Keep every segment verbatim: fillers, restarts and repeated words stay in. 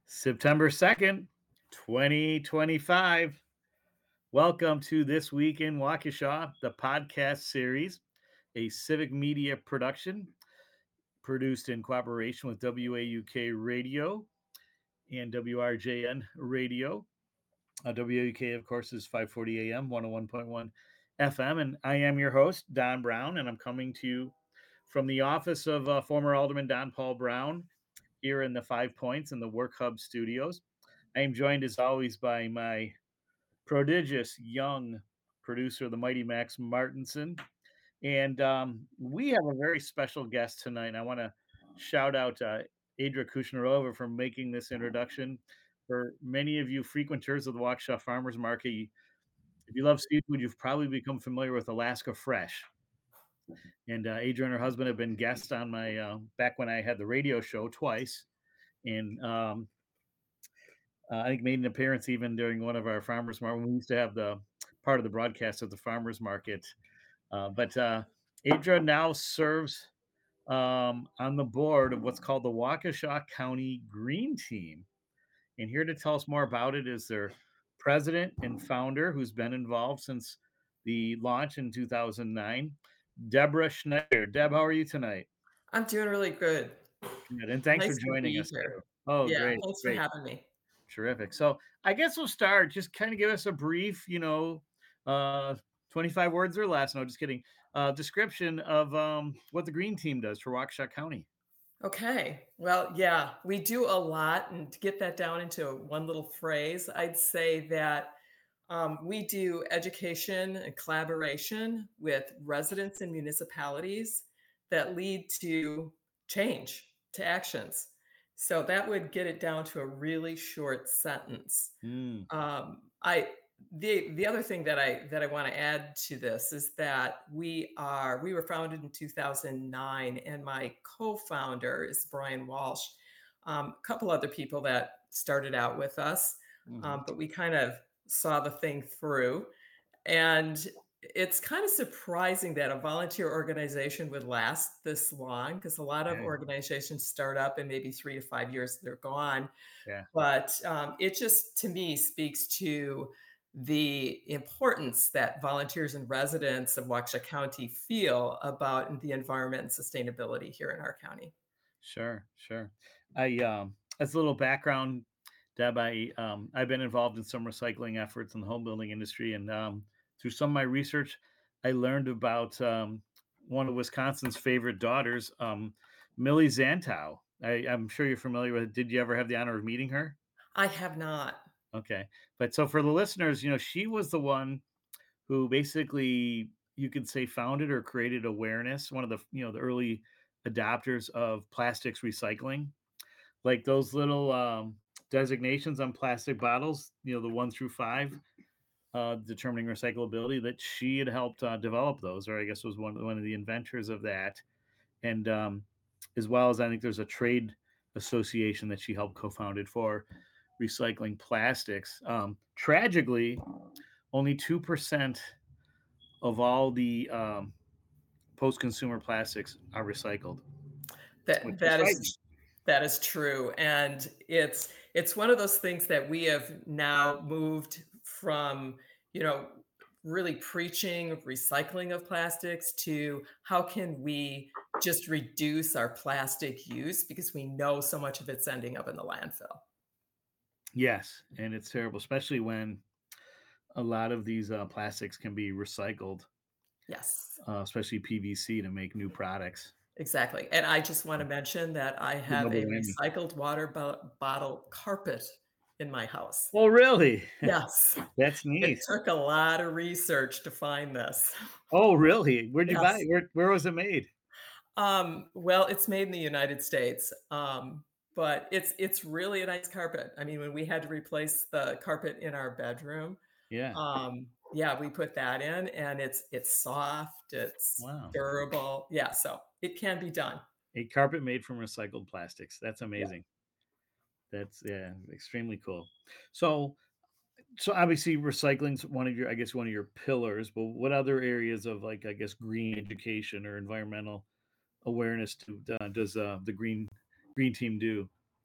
September second, twenty twenty-five. Welcome to This Week in Waukesha, the podcast series, a civic media production produced in cooperation with W A U K Radio and W R J N Radio. Uh, W A U K, of course, is five forty A M, one oh one point one F M. And I am your host, Don Brown, and I'm coming to you from the office of uh, former Alderman Don Paul Brown here in the Five Points in the Work Hub studios. I am joined, as always, by my prodigious young producer, the mighty Max Martinson. And um, we have a very special guest tonight. And I want to shout out uh, Adria Kushnarova for making this introduction. For many of you frequenters of the Waukesha Farmers Market, if you love seafood, you've probably become familiar with Alaska Fresh. And uh, Adria and her husband have been guests on my, uh, back when I had the radio show twice. And um, Uh, I think made an appearance even during one of our farmers market. We used to have the part of the broadcast of the farmers market. Uh, but uh, Adria now serves um, on the board of what's called the Waukesha County Green Team. And here to tell us more about it is their president and founder, who's been involved since the launch in two thousand nine, Deborah Schneider. Deb, how are you tonight? I'm doing really good. Good. And thanks for Nice to joining be us too. here. Oh, Yeah, great, thanks for great. having me. Terrific. So I guess we'll start. Just kind of give us a brief, you know, uh, twenty-five words or less. No, just kidding. Uh, description of um, what the Green Team does for Waukesha County. Okay. Well, yeah, we do a lot. And to get that down into one little phrase, I'd say that um, we do education and collaboration with residents and municipalities that lead to change, to actions. So that would get it down to a really short sentence. Mm, Um, I the the other thing that I that I want to add to this is that we are we were founded in two thousand nine, and my co-founder is Brian Walsh. Um, a couple other people that started out with us, mhm. um, but we kind of saw the thing through. And it's kind of surprising that a volunteer organization would last this long, because a lot of Okay. organizations start up and maybe three to five years they're gone. Yeah. But um, it just, to me, speaks to the importance that volunteers and residents of Waukesha County feel about the environment and sustainability here in our county. Sure. Sure. I um, as a little background, Deb, I um, I've been involved in some recycling efforts in the home building industry, and um, through some of my research, I learned about um, one of Wisconsin's favorite daughters, um, Millie Zantow. I, I'm sure you're familiar with. Did you ever have the honor of meeting her? I have not. Okay. But so for the listeners, you know, she was the one who basically you could say founded or created awareness, one of the, you know, the early adopters of plastics recycling. Like those little um, designations on plastic bottles, you know, the one through five, uh, determining recyclability, that she had helped uh, develop those, or I guess was one, one of the inventors of that. And um, as well as I think there's a trade association that she helped co-founded for recycling plastics. Um, tragically, only two percent of all the um, post-consumer plastics are recycled, which That is that frightening. is that is true, and it's it's one of those things that we have now moved from, you know, really preaching recycling of plastics to how can we just reduce our plastic use, because we know so much of it's ending up in the landfill. Yes, and it's terrible, especially when a lot of these uh, plastics can be recycled, Yes. uh, especially P V C, to make new products. Exactly, and I just wanna mention that I The have double a whammy. recycled water bo bottle carpet in my house. Oh, really? Yes. That's It neat. took a lot of research to find this. Oh, really? Where'd you buy Yes. it? Where, where was it made? Um, well, it's made in the United States, um, but it's it's really a nice carpet. I mean, when we had to replace the carpet in our bedroom, Yeah. um, yeah, we put that in, and it's it's soft, it's Wow. durable. Yeah, so it can be done. A carpet made from recycled plastics. That's Yeah. amazing. That's yeah, extremely cool. So, so obviously recycling's one of your, I guess, one of your pillars, but what other areas of, like, I guess, green education or environmental awareness do, uh, does uh, the green green team do?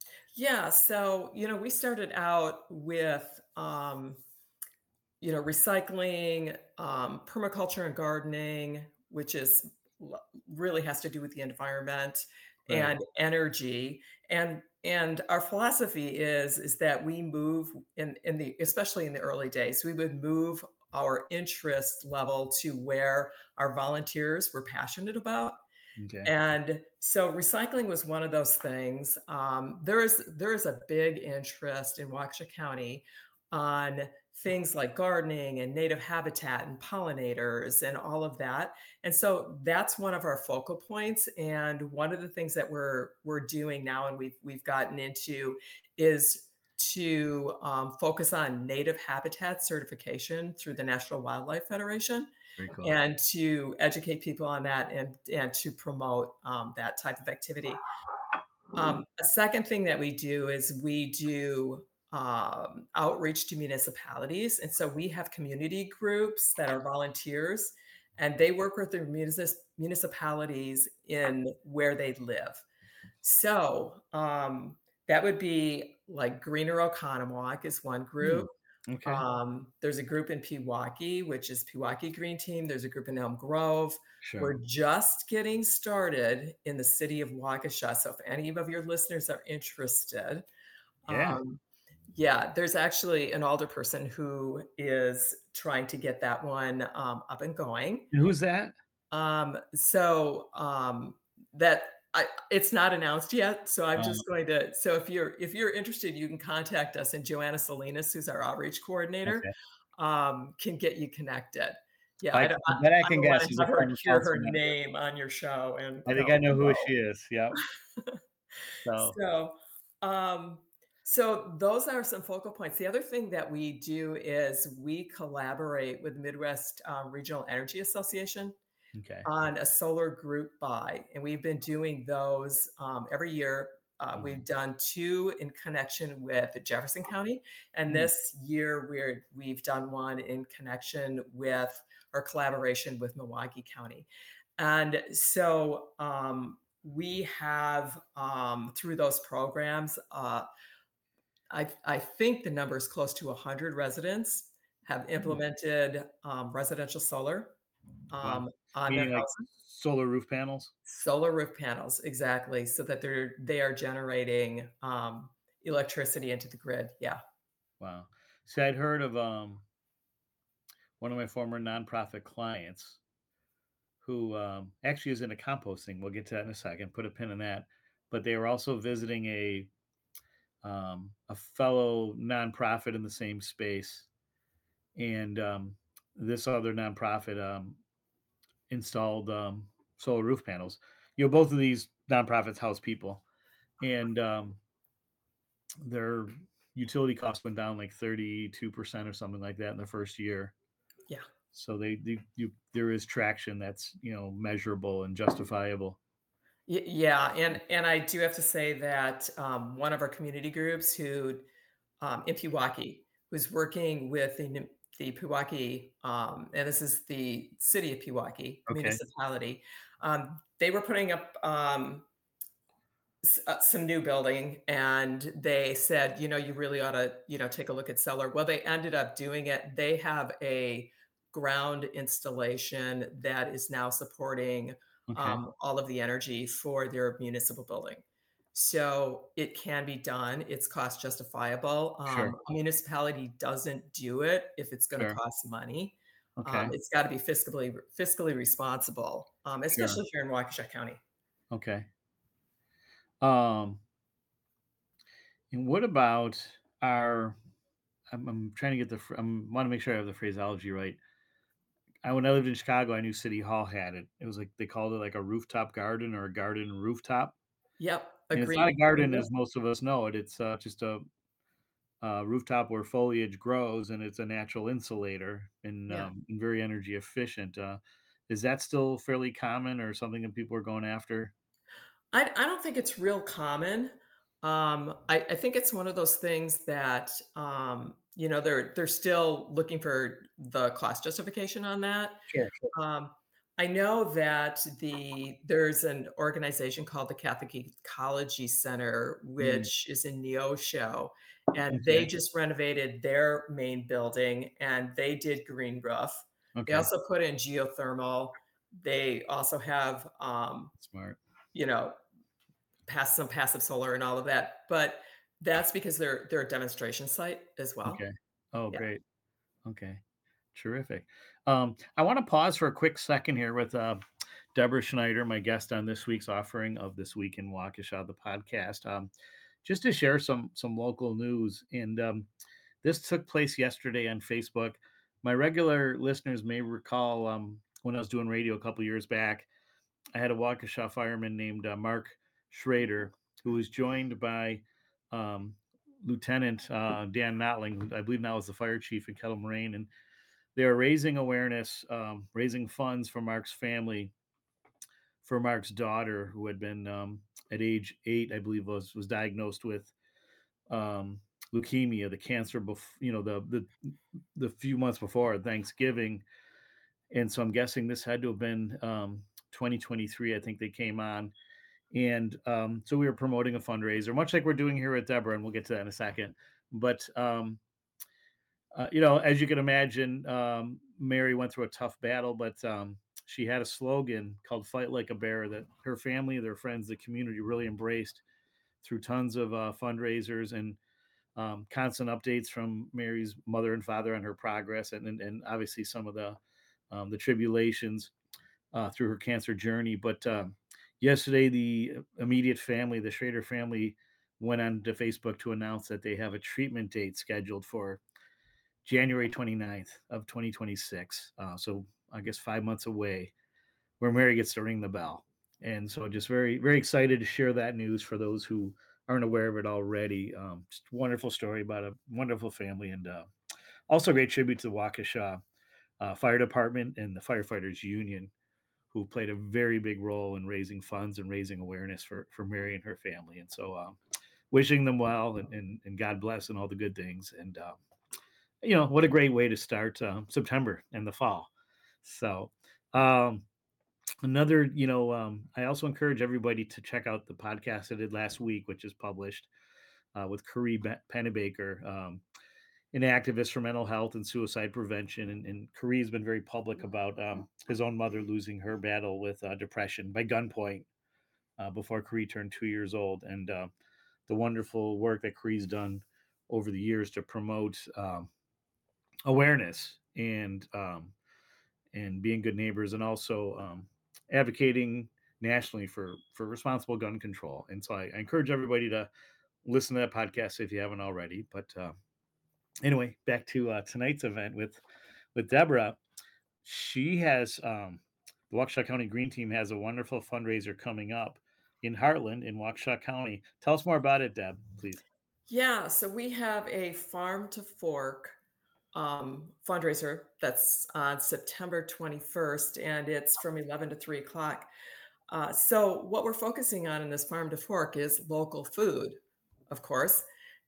Yeah, so, you know, we started out with, um, you know, recycling, um, permaculture and gardening, which is l- really has to do with the environment Right. and energy. And and our philosophy is is that we move in in the especially in the early days, we would move our interest level to where our volunteers were passionate about. Okay. And so recycling was one of those things. Um, there is there is a big interest in Waukesha County on things like gardening and native habitat and pollinators and all of that. And so that's one of our focal points. And one of the things that we're we're doing now and we've we've gotten into is to um, focus on native habitat certification through the National Wildlife Federation Very cool. and to educate people on that and and to promote um, that type of activity. Um, a second thing that we do is we do um, outreach to municipalities, and so we have community groups that are volunteers, and they work with their munis- municipalities in where they live. So um, that would be like Greener Oconomowoc is one Hmm. group. Okay. Um, there's a group in Pewaukee, which is Pewaukee Green Team. There's a group in Elm Grove. Sure. We're just getting started in the city of Waukesha. So if any of your listeners are interested, Yeah. um, yeah, there's actually an alderperson who is trying to get that one um, up and going. And who's that? Um, so um, that I, it's not announced yet. So I'm Um, just going to. So if you're if you're interested, you can contact us, and Joanna Salinas, who's our outreach coordinator, okay. um, can get you connected. Yeah, I I can, don't. I, that I I can don't want guess. to She's a have her former hear her council member. name on your show, and I you think know, I know who no. she is. Yep. So, So, um, so those are some focal points. The other thing that we do is we collaborate with Midwest um, Regional Energy Association okay. on a solar group buy, and we've been doing those um, every year. Uh, we've Mhm. done two in connection with Jefferson County, and Mm, this year we're we've done one in connection with our collaboration with Milwaukee County. And so um, we have um, through those programs, uh, I, I think the number is close to one hundred residents have mm. implemented um, residential solar Wow. um, on their Meaning like houses. solar roof panels? Solar roof panels, exactly, so that they're they are generating, um, electricity into the grid, yeah. Wow. See, I'd heard of um one of my former nonprofit clients who um, actually is into composting. We'll get to that in a second. Put a pin in that. But they were also visiting a um, a fellow nonprofit in the same space, and um, this other nonprofit um, installed um, solar roof panels. You know, both of these nonprofits house people, and um, their utility costs went down like thirty-two percent or something like that in the first year. Yeah. So they, they you, there is traction that's you know measurable and justifiable. Y yeah, and and I do have to say that, um, one of our community groups who, um, in Pewaukee, who's working with the n the Pewaukee, um, and this is the city of Pewaukee Okay. municipality, um, they were putting up, um, s uh, some new building, and they said, "You know, you really ought to, you know, take a look at solar." Well, they ended up doing it. They have a ground installation that is now supporting, Okay. um, all of the energy for their municipal building. So, it can be done, it's cost justifiable. Sure. Um, a municipality doesn't do it if it's gonna Sure. cost money. Um, Okay. it's gotta be fiscally fiscally responsible, um, Sure. especially here in Waukesha County. Okay. Um, and what about our? I'm, I'm trying to get the. I want to make sure I have the phraseology right. I when I lived in Chicago, I knew City Hall had it. It was like they called it like a rooftop garden or a garden rooftop, Yep, and it's not agreed. a garden Mhm. as most of us know it. It's uh, just a, a rooftop where foliage grows, and it's a natural insulator and Yeah. um, and very energy efficient. Uh, is that still fairly common, or something that people are going after? I I don't think it's real common. Um, I I think it's one of those things that, um, you know, they're they're still looking for the cost justification on that. Sure. Sure. Um, I know that the there's an organization called the Catholic Ecology Center, Mm, which is in Neosho, and they okay. just renovated their main building and they did green roof. They Okay. also put in geothermal. They also have, um, Smart. you know, pass some passive solar and all of that. But that's because they're they're a demonstration site as well. Okay. Oh, Yeah. great. Okay. Terrific. Um, I want to pause for a quick second here with uh, Deborah Schneider, my guest on this week's offering of This Week in Waukesha, the podcast, um, just to share some some local news. And um, this took place yesterday on Facebook. My regular listeners may recall um, when I was doing radio a couple years back, I had a Waukesha fireman named uh, Mark Schrader, who was joined by um, Lieutenant uh, Dan Notling, who I believe now is the fire chief in Kettle Moraine, and they are raising awareness, um, raising funds for Mark's family, for Mark's daughter, who had been um, at age eight, I believe, was was diagnosed with um, leukemia, the cancer, bef- you know, the the the few months before Thanksgiving, and so I'm guessing this had to have been um, twenty twenty-three. I think they came on, and um, so we were promoting a fundraiser, much like we're doing here at Deborah, and we'll get to that in a second. But um, uh, you know, as you can imagine, um, Mary went through a tough battle, but um, she had a slogan called "Fight Like a Bear" that her family, their friends, the community really embraced through tons of uh, fundraisers and um, constant updates from Mary's mother and father on her progress, and and, and obviously some of the um, the tribulations uh, through her cancer journey. But um, yesterday, the immediate family, the Schrader family, went on to Facebook to announce that they have a treatment date scheduled for January twenty-ninth of twenty twenty-six. Uh, so I guess five months away, where Mary gets to ring the bell. And so just very, very excited to share that news for those who aren't aware of it already. Um, just a wonderful story about a wonderful family, and uh, also a great tribute to the Waukesha uh, Fire Department and the Firefighters Union, who played a very big role in raising funds and raising awareness for, for Mary and her family. And so um, wishing them well, and, and, and God bless and all the good things. And uh, you know, what a great way to start um, September and the fall. So, um, another, you know, um, I also encourage everybody to check out the podcast I did last week, which is published uh, with Curry Pennebaker, um, an activist for mental health and suicide prevention. And, and Curry has been very public about um, his own mother losing her battle with uh, depression by gunpoint uh, before Curry turned two years old. And uh, the wonderful work that Curry's done over the years to promote um, awareness and um, and being good neighbors, and also um, advocating nationally for for responsible gun control. And so I, I encourage everybody to listen to that podcast if you haven't already. But uh, anyway, back to uh, tonight's event with with Deborah. She has um, the Waukesha County Green Team has a wonderful fundraiser coming up in Heartland in Waukesha County. Tell us more about it, Deb, please. Yeah, so we have a farm to fork um, fundraiser that's on September twenty-first, and it's from eleven to three o'clock. Uh, so, what we're focusing on in this farm to fork is local food, of course.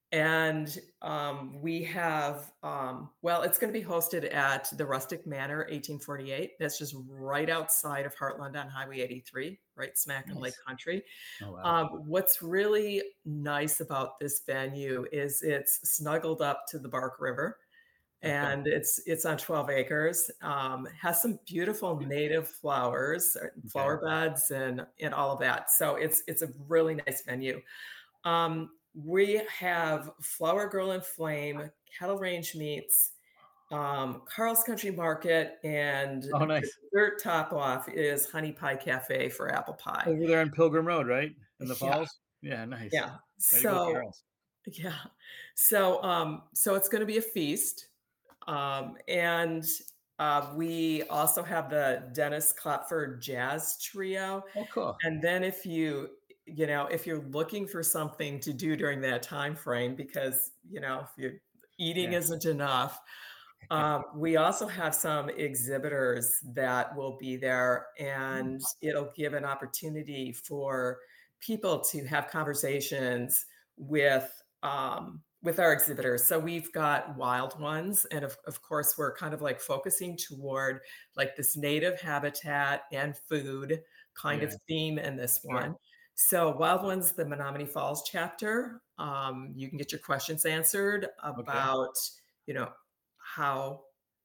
And um, we have, um, well, it's going to be hosted at the Rustic Manor, eighteen forty-eight. That's just right outside of Heartland on Highway eighty-three, right smack in Lake Nice. Country. Oh wow. Um, what's really nice about this venue is it's snuggled up to the Bark River, Okay. and it's it's on twelve acres. Um, has some beautiful native flowers, uh, Okay. flower beds, and and all of that. So it's it's a really nice venue. Um, we have Flower Girl and Flame, Kettle Range Meats, um, Carl's Country Market, and Oh, the nice. dessert top off is Honey Pie Cafe for apple pie. Over there on Pilgrim Road, right? In the Yeah, falls? Yeah, nice. yeah. Way to go, So Carl's. yeah, so um, so it's going to be a feast, um, and uh, we also have the Dennis Klopfer Jazz Trio. Oh, cool. And then if you, you know, if you're looking for something to do during that time frame, because, you know, if you're eating Yeah. isn't enough, um, we also have some exhibitors that will be there, Mm, and it'll give an opportunity for people to have conversations with um, with our exhibitors. So we've got wild ones, and of, of course, we're kind of like focusing toward like this native habitat and food kind Yeah, of theme in this sure. one. So wild ones, the Menominee Falls chapter, um, you can get your questions answered Okay. about, you know, how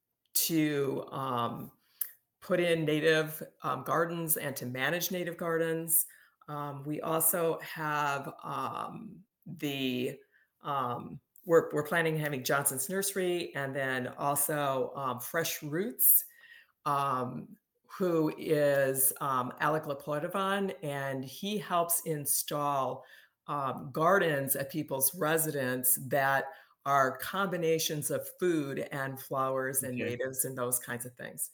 to um, put in native um, gardens and to manage native gardens. Um, we also have um, the um, we're, we're planning having Johnson's Nursery and then also um, Fresh Roots, um, who is um, Alec Lapoitavon, and he helps install um, gardens at people's residence that are combinations of food and flowers and Okay. natives and those kinds of things.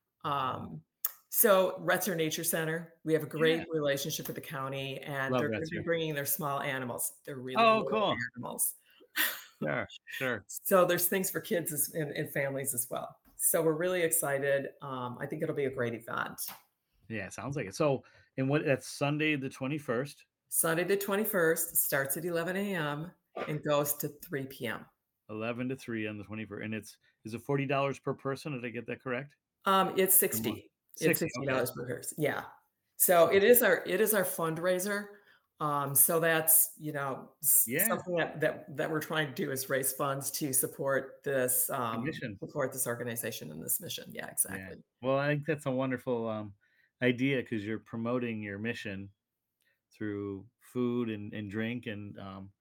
Wow. Um, so Retzer Nature Center, we have a Yeah. great relationship with the county, and Love they're that going to be too. bringing their small animals. They're really Oh, little cool. animals. Sure. Sure. So there's things for kids as, and, and families as well. So we're really excited. Um, I think it'll be a great event. Yeah, sounds like it. So, and what that's Sunday the twenty-first, Sunday the twenty-first starts at eleven a m and goes to three p m. eleven to three on the twenty-first. And it's is it forty dollars per person? Did I get that correct? Um, it's Or more? sixty. It's sixty. sixty Okay. dollars per person. Yeah. So it is our it is our fundraiser. Um, so that's, you know, s- Yeah. something that, that that we're trying to do is raise funds to support this um, Commission. support this organization and this mission. Yeah, Yeah. exactly. Well, I think that's a wonderful um, idea because you're promoting your mission through food and, and drink and um,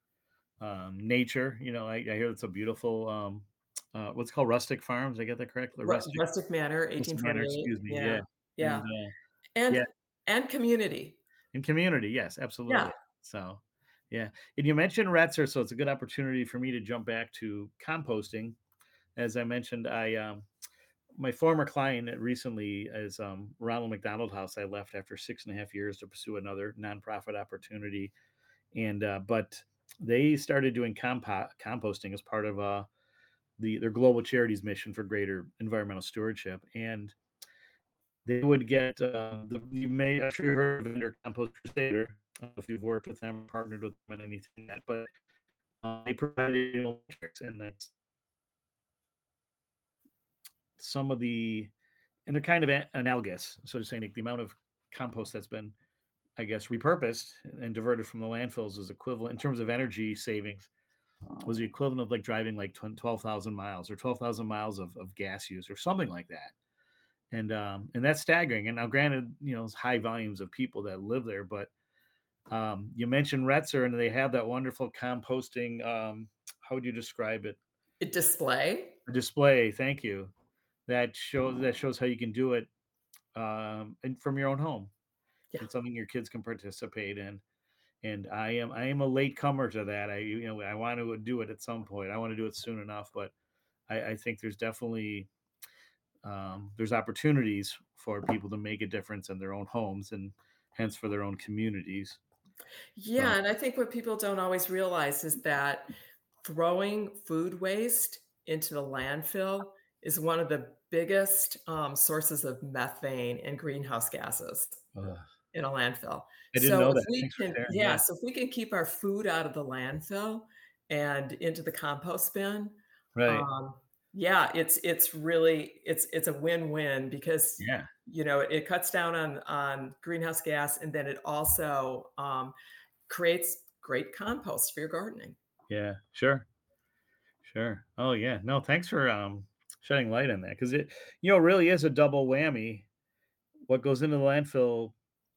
um, nature. You know, I, I hear it's a beautiful, um, uh, what's it called rustic farms. I get that correct? The Ru- rustic, Rustic Manor, rustic manor, eighteen forty-eight. excuse me. Yeah, Yeah. And yeah, uh, and yeah, and community. in community. Yes, Yeah, absolutely. So, yeah. And you mentioned Retzer, so it's a good opportunity for me to jump back to composting. As I mentioned, I um, my former client recently is um, Ronald McDonald House. I left after six and a half years to pursue another nonprofit opportunity, and uh, but they started doing compo- composting as part of uh, the their global charities mission for greater environmental stewardship. And they would get uh, the you may I'm sure you heard of Vendor Compost Crusader. I don't know if you've worked with them, partnered with them, and anything like that, but uh, they provided metrics, and that's some of the and they're kind of a- analogous. So to say, like the amount of compost that's been, I guess, repurposed and diverted from the landfills is equivalent in terms of energy savings was the equivalent of like driving like twelve thousand miles or twelve thousand miles of, of gas use or something like that. And um, and that's staggering. And now, granted, you know, it's high volumes of people that live there, but um, you mentioned Retzer, and they have that wonderful composting. Um, how would you describe it? it display. A display. Thank you. That shows that shows how you can do it um, and from your own home Yeah, and something your kids can participate in. And I am I am a late comer to that. I you know I want to do it at some point. I want to do it soon enough, but I, I think there's definitely um, there's opportunities for people to make a difference in their own homes and hence for their own communities. So yeah, and I think what people don't always realize is that throwing food waste into the landfill is one of the biggest um, sources of methane and greenhouse gases ugh, in a landfill. I didn't So know if that. we Thanks for can, sharing. yeah, Yeah, so if we can keep our food out of the landfill and into the compost bin, right. um, yeah, it's it's really it's it's a win-win because Yeah, you know it cuts down on on greenhouse gas and then it also um, creates great compost for your gardening. yeah, sure, sure. Oh yeah, no, thanks for um, shedding light on that because it you know really is a double whammy. What goes into the landfill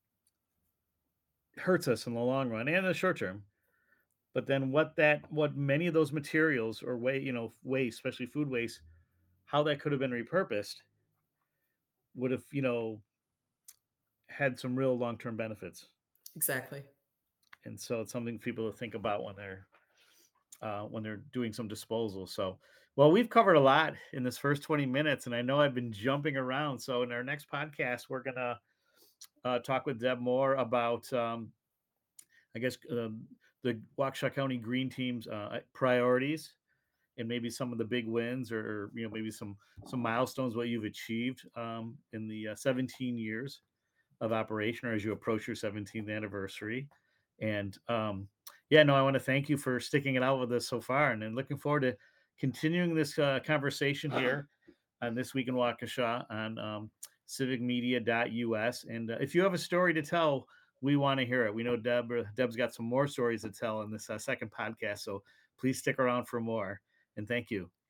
hurts us in the long run and in the short term. But then what that what many of those materials or way you know waste, especially food waste, how that could have been repurposed would have you know had some real long term benefits. Exactly. And so it's something people to think about when they're uh, when they're doing some disposal. So, well, we've covered a lot in this first twenty minutes, and I know I've been jumping around. So, in our next podcast, we're gonna uh, talk with Deb more about um, I guess um, the Waukesha County Green Team's uh, priorities and maybe some of the big wins or you know maybe some some milestones what you've achieved um, in the uh, seventeen years of operation or as you approach your seventeenth anniversary and um, Yeah, no, I want to thank you for sticking it out with us so far, and then looking forward to continuing this uh, conversation here on This Week in Waukesha on um, civic media dot U S. And uh, if you have a story to tell, we want to hear it. We know Deb, uh, Deb's got some more stories to tell in this uh, second podcast, so please stick around for more. And thank you.